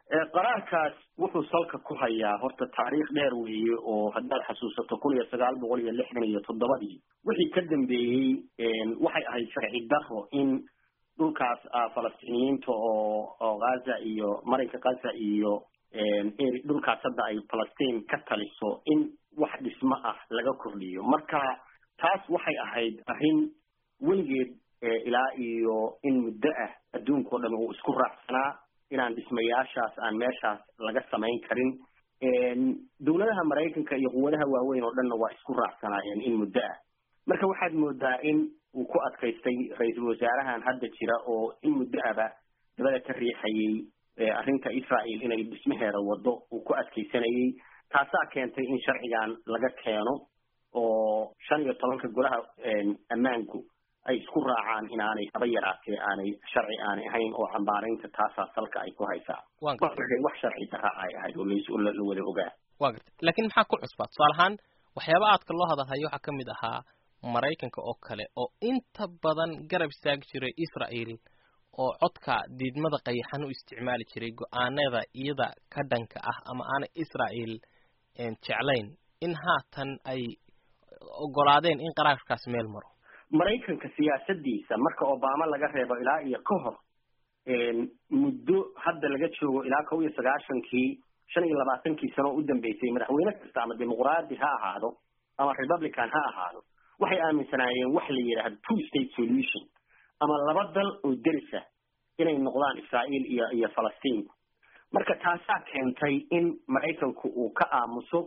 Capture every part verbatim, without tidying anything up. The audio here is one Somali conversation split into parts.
qaraarkaas wuxuu salka ku hayaa horta taariikh dheer weeye oo haddaad xasuusato kun iyo sagaal boqol iyo lixdan iyo toddobadii wixii ka dambeeyey waxay ahayd sharci daro in dhulkaas falastiiniyiinta oo oo gaza iyo marinka gaza iyo dhulkaas hadda ay falastiin ka taliso in wax dhismo ah laga kordhiyo marka taas waxay ahayd arrin weligeed ilaa iyo in muddo ah adduunka oo dhan uu isku raacsanaa inaan dhismayaashaas aan meeshaas laga samayn karin dowladaha maraykanka iyo quwadaha waaweyn oo dhanna waa isku raacsanaayeen in muddo ah marka waxaad moodaa in uu ku adkaystay ra-iisul wasaarahan hadda jira oo in muddo aba dabada ka riixayay arrinta israel inay dhismaheeda wado uu ku adkaysanayay taasaa keentay in sharcigan laga keeno oo shan iyo tobanka golaha ammaanku ay isku raacaan inaanay haba yaraatee aanay sharci aanay ahayn oo cambaaraynta taasaa salka ay ku haysaa wax sharci darra ay ahayd oo la wada ogaa waa gartay laakiin maxaa ku cusbaa tusaale ahaan waxyaaba aadka loo hadalhayo waxaa ka mid ahaa maraykanka oo kale oo inta badan garab istaagi jiray israel oo codka diidmada qayaxan u isticmaali jiray go-aanada iyada ka dhanka ah ama aanay israel jeclayn in haatan ay ogolaadeen in qaraarkaas meel maro maraykanka siyaasadiisa marka obama laga reebo ilaa iyo ka hor muddo hadda laga joogo ilaa kow iyo sagaashankii shan iyo labaatankii sano u dambeysay madaxweyne kasta ama dimuqraadi ha ahaado ama republican ha ahaado waxay aaminsanaayeen wax la yidhaahdo two state solution ama laba dal oo derisa inay noqdaan israel iyo iyo falastiin marka taasaa keentay in maraykanku uu ka aamuso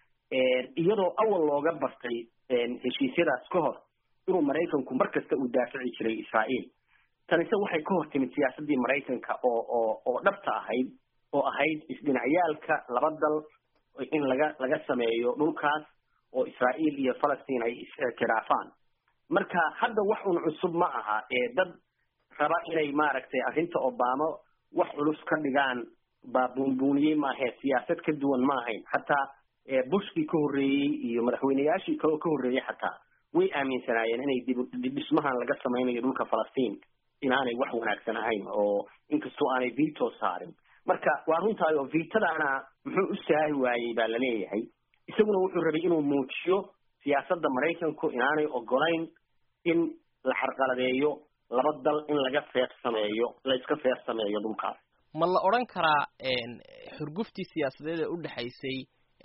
iyadoo awal looga bartay heshiisyadaas ka hor inuu maraykanku markasta uu daafici jiray israel tanise waxay ka hor timid siyaasadii maraykanka oo oo oo dhabta ahayd oo ahayd isdhinacyaalka laba dal in laga laga sameeyo dhulkaas oo israel iyo falastiin ay iskhilaafaan marka hadda wax un cusub ma aha ee dad raba inay maaragtay arrinta obama wax culus ka dhigaan baa buunbuuniyey maahe siyaasad ka duwan ma ahayn hataa bushkii ka horreeyey iyo madaxweyneyaashii kaloo ka horreeyey xataa way aaminsanaayeen inay dib dhismahan laga samaynayo dhulka falastiin inaanay wax wanaagsan ahayn oo inkastoo aanay veto saarin marka waa runtaay oo vitadaana muxuu u saahi waayey baa la leeyahay isaguna wuxuu rabay inuu muujiyo siyaasadda maraykanku inaanay ogolayn in la carqaladeeyo laba dal in laga feer sameeyo la iska feer sameeyo dhulkaas ma la odhan karaa xurguftii siyaasadeed ee u dhexaysay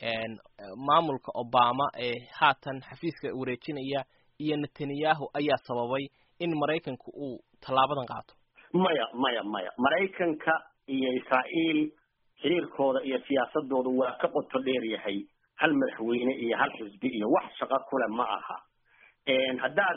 maamulka obama ee haatan xafiiska wareejinaya iyo netanyahu ayaa sababay in maraykanku uu tallaabadan qaato maya maya maya maraykanka iyo israel xiriirkooda iyo siyaasadooda waa ka qoto dheer yahay hal madaxweyne iyo hal xisbi iyo wax shaqo kule ma aha haddaad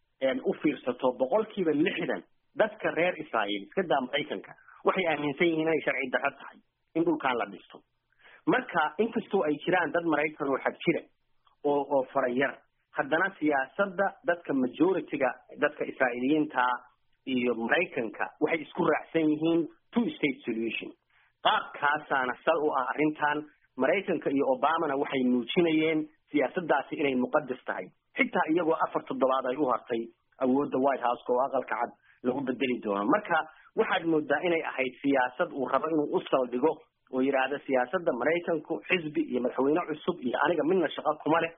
u fiirsato boqolkiiba lixdan dadka reer israel iska daa maraykanka waxay aaminsan yihiin inay sharci darro tahay in dhulkaan la dhisto marka inkastoo ay jiraan dad maraykan oo xag jira oo oo farayar haddana siyaasadda dadka majority-ga dadka israa'iiliyiinta iyo maraykanka waxay isku raacsan yihiin two state solution qaabkaasaana sal u ah arrintan maraykanka iyo obamana waxay muujinayeen siyaasaddaasi inay muqadas tahay xitaa iyagoo afar toddobaad ay u hartay awoodda white house-ka oo aqalka cad lagu bedeli doono marka waxaad moodaa inay ahayd siyaasad uu rabo inuu u saldhigo oo yidhaahda siyaasadda maraykanku xisbi iyo madaxweyne cusub iyo aniga midna shaqo kuma leh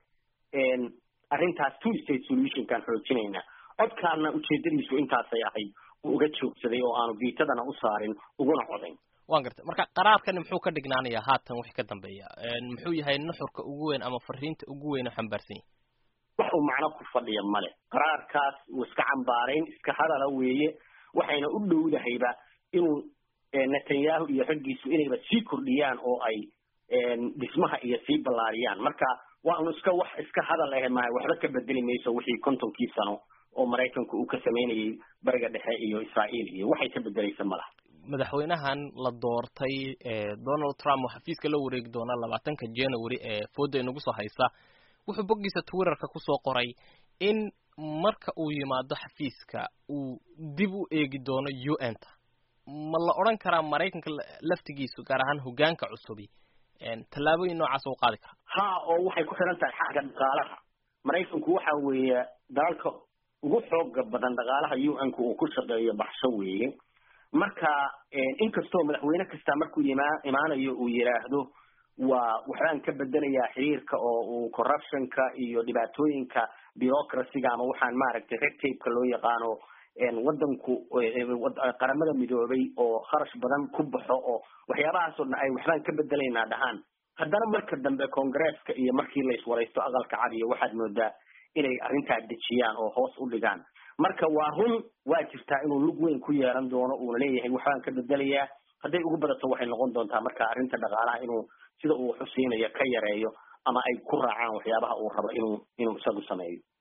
arrintaas two state solutionkaan xoojinaynaa codkaana ujeedadiisu intaasay ahayd uu uga joogsaday oo aanu viitadana u saarin uguna codayn waan gartay marka qaraarkani muxuu ka dhignaanayaa haatan wixii ka dambeeya muxuu yahay nuxurka ugu weyn ama fariinta ugu weyn oo xambaarsan yahay wax uu macno ku fadhiya male qaraarkaas uu iska cambaarayn iska hadala weeye waxayna u dhowdahayba inuu netanyahu iyo raggiisu inayba sii kordhiyaan oo ay dhismaha iyo sii ballaariyaan marka waa unu iska wax iska hadal ahe mahay waxba ka bedeli mayso wixii kontonkii sano oo maraykanku uu ka samaynayay bariga dhexe iyo israel iyo waxay ka bedelaysa malaha madaxweynahan la doortay donald trump oo xafiiska la wareegi doona labaatanka january ee fooda inagu soo haysa wuxuu boggiisa twitterka kusoo qoray in marka uu yimaado xafiiska uu dib u eegi doono u n ta ma la odhan karaa maraykanka laftigiisu gaar ahaan hoggaanka cusubi tallaabooyin noocaas u qaadi karaa ha oo waxay ku xiran tahay xagga dhaqaalaha maraykanku waxa weeye dalalka ugu xooga badan dhaqaalaha u n-ku uu ku shaqeeyo baxsho weeye marka inkastoo madaxweyne kasta markuu imaanayo uu yiraahdo waa waxaan ka bedelayaa xiriirka oo uu corruptionka iyo dhibaatooyinka bureaucracy-ga ama waxaan maaragtay red tape-ka loo yaqaano wadanku qaramada midoobay oo kharash badan ku baxo oo waxyaabahaas oo ay waxaan ka bedelaynaa dhahaan haddana marka dambe Congress-ka iyo markii la iswaraysto aqalka cad iyo waxaad moodaa inay arrintaa dejiyaan oo hoos u dhigaan marka waa run waa jirtaa inuu lug weyn ku yeelan doono uu leeyahay waxaan ka bedelayaa hadday ugu badato waxay noqon doontaa marka arrinta dhaqaalaha inuu sida uu xusiinayo ka yareeyo ama ay ku raacaan waxyaabaha uu rabo inuu inuu isagu sameeyo